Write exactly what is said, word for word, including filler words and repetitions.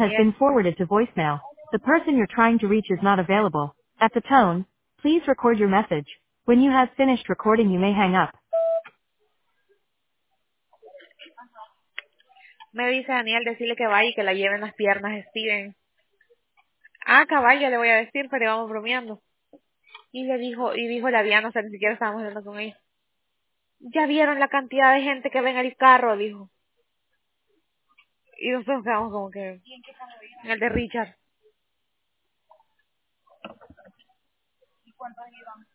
has Daniel. been forwarded to voicemail. The person you're trying to reach is not available. At the tone, please record your message. When you have finished recording, you may hang up. Me dice Daniel, decirle que vaya y que la lleven las piernas de Steven. Ah, cabal, ya le voy a decir, pero íbamos bromeando. Y le dijo, y dijo la Diana, o sea, ni siquiera estábamos hablando con ella. Ya vieron la cantidad de gente que ve en el carro, dijo. Y nosotros quedamos como que... En el de Richard.